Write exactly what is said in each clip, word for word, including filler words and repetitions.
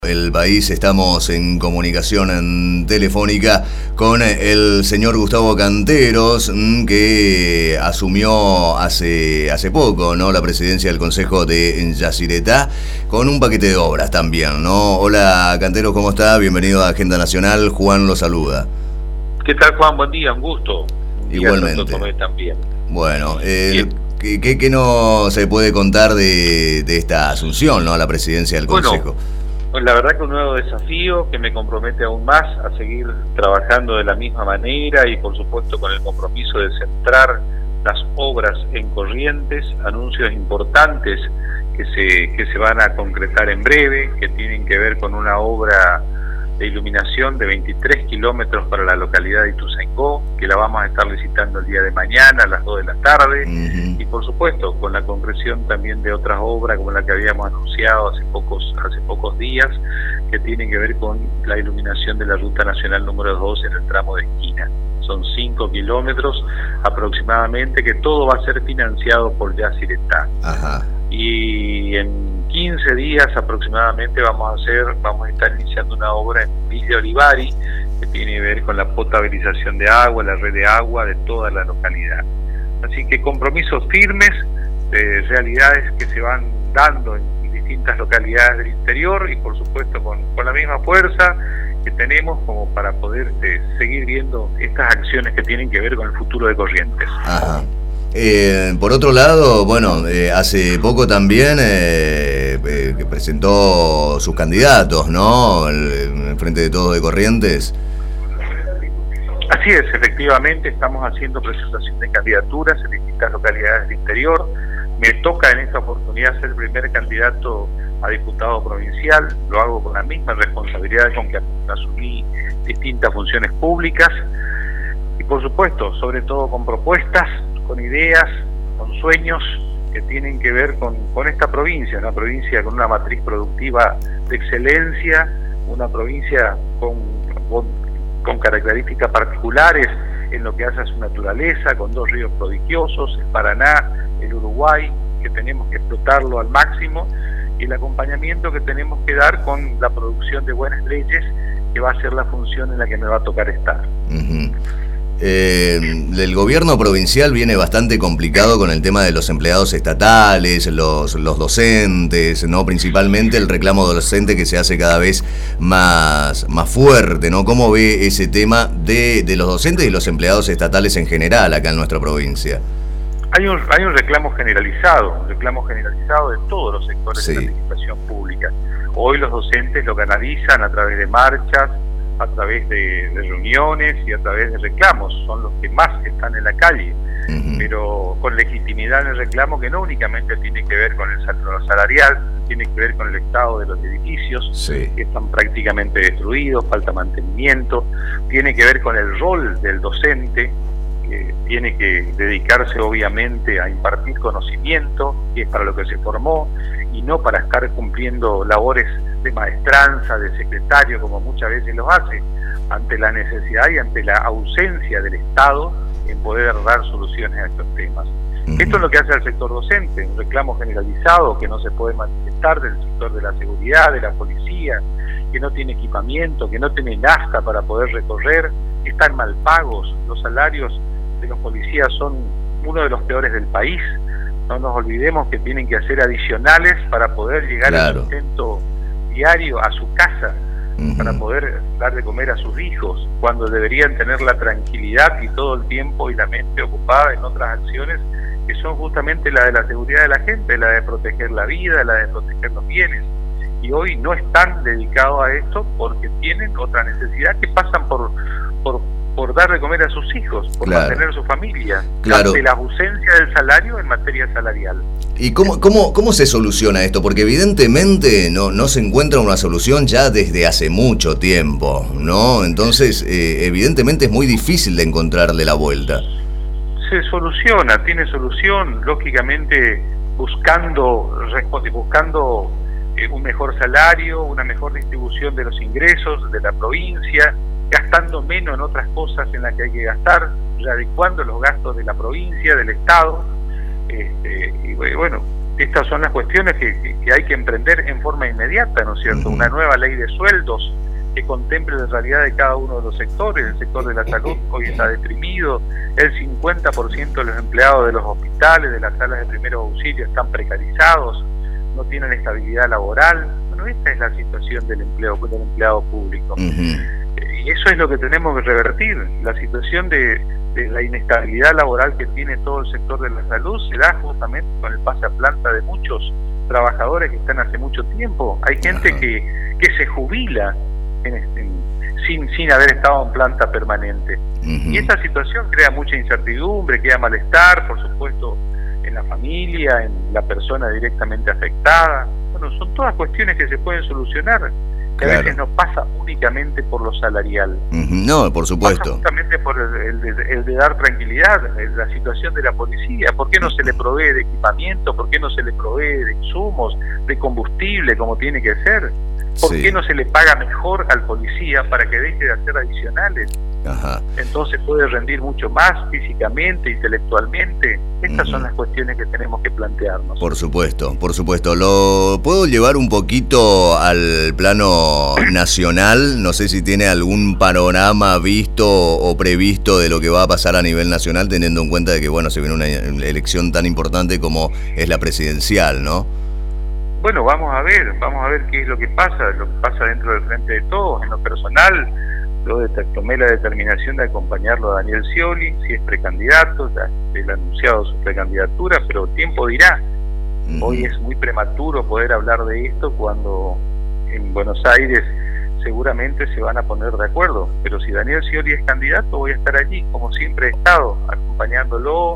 El país, estamos en comunicación en telefónica con el señor Gustavo Canteros, que asumió hace, hace poco, ¿no?, la presidencia del Consejo de Yacyretá, con un paquete de obras también, ¿no? Hola Canteros, ¿cómo está? Bienvenido a Agenda Nacional, Juan lo saluda. ¿Qué tal, Juan? Buen día, un gusto. Un Igualmente. Día también. Bueno, eh, ¿qué, qué, ¿qué nos se puede contar de, de esta asunción, ¿no?, a la presidencia del Consejo? Bueno, pues la verdad que un nuevo desafío que me compromete aún más a seguir trabajando de la misma manera y por supuesto con el compromiso de centrar las obras en Corrientes, anuncios importantes que se, que se van a concretar en breve, que tienen que ver con una obra de iluminación de veintitrés kilómetros para la localidad de Ituzaingó, que la vamos a estar licitando el día de mañana a las dos de la tarde, uh-huh. y por supuesto con la concreción también de otras obras como la que habíamos anunciado hace pocos hace pocos días, que tienen que ver con la iluminación de la Ruta Nacional número dos en el tramo de esquina. Son cinco kilómetros aproximadamente, que todo va a ser financiado por Yacyretá. Ajá. Y en quince días aproximadamente vamos a hacer, vamos a estar iniciando una obra en Villa Olivari, que tiene que ver con la potabilización de agua, la red de agua de toda la localidad. Así que compromisos firmes de realidades que se van dando en distintas localidades del interior y por supuesto con, con la misma fuerza que tenemos como para poder eh, seguir viendo estas acciones que tienen que ver con el futuro de Corrientes. Ajá. Eh, por otro lado, bueno, eh, hace poco también eh, eh, que presentó sus candidatos, ¿no?, el, el Frente de Todos de Corrientes. Así es, efectivamente, estamos haciendo presentación de candidaturas en distintas localidades del interior. Me toca en esta oportunidad ser el primer candidato a diputado provincial, lo hago con la misma responsabilidad con que asumí distintas funciones públicas y por supuesto, sobre todo con propuestas, con ideas, con sueños que tienen que ver con, con esta provincia, una provincia con una matriz productiva de excelencia, una provincia con, con, con características particulares en lo que hace a su naturaleza, con dos ríos prodigiosos, el Paraná, el Uruguay, que tenemos que explotarlo al máximo, y el acompañamiento que tenemos que dar con la producción de buenas leyes, que va a ser la función en la que me va a tocar estar. Uh-huh. Eh, el gobierno provincial viene bastante complicado con el tema de los empleados estatales, los, los docentes, ¿no? Principalmente el reclamo docente que se hace cada vez más, más fuerte, ¿no? ¿Cómo ve ese tema de, de los docentes y los empleados estatales en general acá en nuestra provincia? Hay un, hay un reclamo generalizado, un reclamo generalizado de todos los sectores sí. de la administración pública. Hoy los docentes lo canalizan a través de marchas, a través de, de reuniones y a través de reclamos, son los que más están en la calle, uh-huh. pero con legitimidad en el reclamo que no únicamente tiene que ver con el salario salarial, tiene que ver con el estado de los edificios, sí. que están prácticamente destruidos, falta mantenimiento, tiene que ver con el rol del docente, que tiene que dedicarse obviamente a impartir conocimiento, que es para lo que se formó, y no para estar cumpliendo labores de maestranza, de secretario, como muchas veces los hace, ante la necesidad y ante la ausencia del Estado en poder dar soluciones a estos temas. Uh-huh. Esto es lo que hace al sector docente, un reclamo generalizado que no se puede manifestar del sector de la seguridad, de la policía, que no tiene equipamiento, que no tiene nafta para poder recorrer, que están mal pagos, los salarios de los policías son uno de los peores del país. No nos olvidemos que tienen que hacer adicionales para poder llegar claro. al sustento diario a su casa, uh-huh. para poder dar de comer a sus hijos, cuando deberían tener la tranquilidad y todo el tiempo y la mente ocupada en otras acciones que son justamente la de la seguridad de la gente, la de proteger la vida, la de proteger los bienes. Y hoy no están dedicados a esto porque tienen otra necesidad que pasan por por por dar de comer a sus hijos, por claro. mantener su familia, claro. ante la ausencia del salario en materia salarial. ¿Y cómo, cómo, cómo se soluciona esto? Porque evidentemente no, no se encuentra una solución ya desde hace mucho tiempo, ¿no? Entonces, eh, evidentemente es muy difícil de encontrarle la vuelta. Se soluciona, tiene solución, lógicamente buscando, buscando eh, un mejor salario, una mejor distribución de los ingresos de la provincia, gastando menos en otras cosas en las que hay que gastar, readecuando los gastos de la provincia, del Estado, este, y bueno, estas son las cuestiones que, que, que hay que emprender en forma inmediata, ¿no es cierto? Uh-huh. Una nueva ley de sueldos que contemple la realidad de cada uno de los sectores. El sector de la salud hoy está deprimido, el cincuenta por ciento de los empleados de los hospitales, de las salas de primeros auxilios están precarizados, no tienen estabilidad laboral. Bueno, esta es la situación del empleo, del empleado público. Uh-huh. Y eso es lo que tenemos que revertir. La situación de, de la inestabilidad laboral que tiene todo el sector de la salud se da justamente con el pase a planta de muchos trabajadores que están hace mucho tiempo. Hay gente uh-huh. que, que se jubila En, en, sin sin haber estado en planta permanente. Uh-huh. Y esa situación crea mucha incertidumbre, crea malestar, por supuesto, en la familia, en la persona directamente afectada. Bueno, son todas cuestiones que se pueden solucionar, que claro. a veces no pasa únicamente por lo salarial. Uh-huh. No, por supuesto. Pasa justamente por el, el, de, el de dar tranquilidad, la situación de la policía. ¿Por qué no se le provee de equipamiento? ¿Por qué no se le provee de insumos, de combustible, como tiene que ser? ¿Por sí. qué no se le paga mejor al policía para que deje de hacer adicionales? Ajá. Entonces puede rendir mucho más físicamente, intelectualmente. Estas uh-huh. son las cuestiones que tenemos que plantearnos. Por supuesto, por supuesto. ¿Lo puedo llevar un poquito al plano nacional? No sé si tiene algún panorama visto o previsto de lo que va a pasar a nivel nacional, teniendo en cuenta de que, bueno, se viene una elección tan importante como es la presidencial, ¿no? Bueno, vamos a ver, vamos a ver qué es lo que pasa, lo que pasa dentro del Frente de Todos. En lo personal, yo tomé la determinación de acompañarlo a Daniel Scioli, si es precandidato, ya él ha anunciado su precandidatura, pero tiempo dirá. Uh-huh. Hoy es muy prematuro poder hablar de esto cuando en Buenos Aires seguramente se van a poner de acuerdo, pero si Daniel Scioli es candidato, voy a estar allí, como siempre he estado, acompañándolo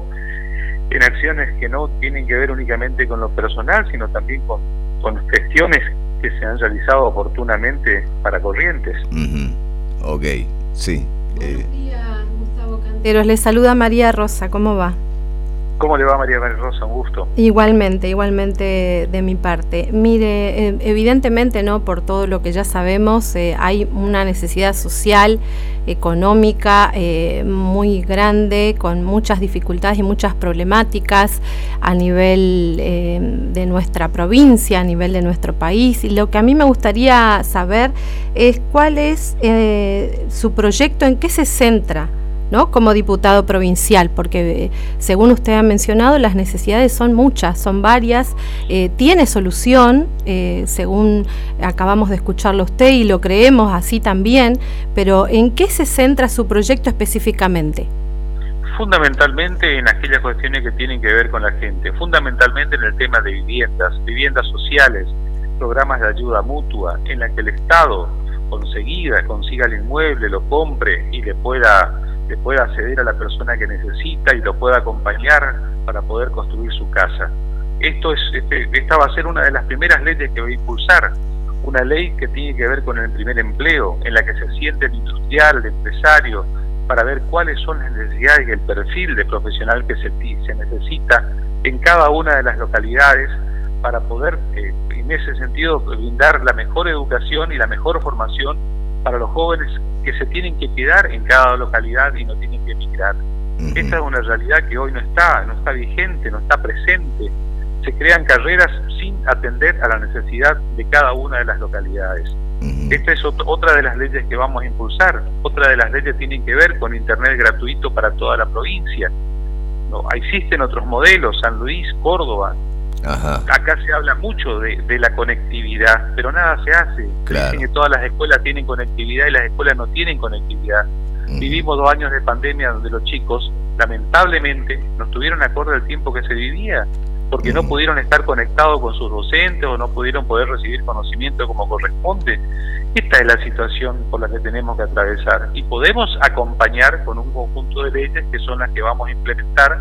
en acciones que no tienen que ver únicamente con lo personal, sino también con, con gestiones que se han realizado oportunamente para Corrientes. Uh-huh. Ok, sí. Buenos días, Gustavo Canteros. Les saluda María Rosa, ¿cómo va? ¿Cómo le va, María Rosa? Un gusto. Igualmente, igualmente de mi parte. Mire, eh, evidentemente, ¿no? Por todo lo que ya sabemos, eh, hay una necesidad social, económica eh, muy grande, con muchas dificultades y muchas problemáticas a nivel eh, de nuestra provincia, a nivel de nuestro país. Y lo que a mí me gustaría saber es cuál es eh, su proyecto, en qué se centra, ¿no? Como diputado provincial, porque eh, según usted ha mencionado, las necesidades son muchas, son varias, eh, tiene solución, eh, según acabamos de escucharlo usted y lo creemos así también, pero ¿en qué se centra su proyecto específicamente? Fundamentalmente en aquellas cuestiones que tienen que ver con la gente, fundamentalmente en el tema de viviendas, viviendas sociales, programas de ayuda mutua, en la que el Estado conseguida, consiga el inmueble, lo compre y le pueda le pueda acceder a la persona que necesita y lo pueda acompañar para poder construir su casa. Esto es, este, esta va a ser una de las primeras leyes que voy a impulsar, una ley que tiene que ver con el primer empleo, en la que se siente el industrial, el empresario, para ver cuáles son las necesidades y el perfil de profesional que se, se necesita en cada una de las localidades para poder, eh, en ese sentido, brindar la mejor educación y la mejor formación para los jóvenes que se tienen que quedar en cada localidad y no tienen que emigrar. Uh-huh. Esta es una realidad que hoy no está, no está vigente, no está presente. Se crean carreras sin atender a la necesidad de cada una de las localidades. Uh-huh. Esta es ot- otra de las leyes que vamos a impulsar. Otra de las leyes tienen que ver con internet gratuito para toda la provincia. No, existen otros modelos, San Luis, Córdoba. Ajá. Acá se habla mucho de, de la conectividad, pero nada se hace. Claro. Dicen que todas las escuelas tienen conectividad y las escuelas no tienen conectividad. Mm. Vivimos dos años de pandemia donde los chicos, lamentablemente, no estuvieron acorde al tiempo que se vivía, porque mm. no pudieron estar conectados con sus docentes o no pudieron poder recibir conocimiento como corresponde. Esta es la situación por la que tenemos que atravesar y podemos acompañar con un conjunto de leyes que son las que vamos a implementar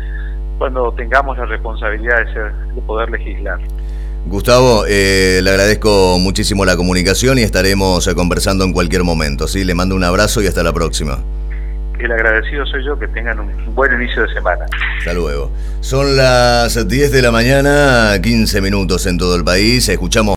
cuando tengamos la responsabilidad de, ser, de poder legislar. Gustavo, eh, le agradezco muchísimo la comunicación y estaremos eh, conversando en cualquier momento, ¿sí? Le mando un abrazo y hasta la próxima. El agradecido soy yo, que tengan un buen inicio de semana. Hasta luego. Son las diez de la mañana, quince minutos en todo el país, escuchamos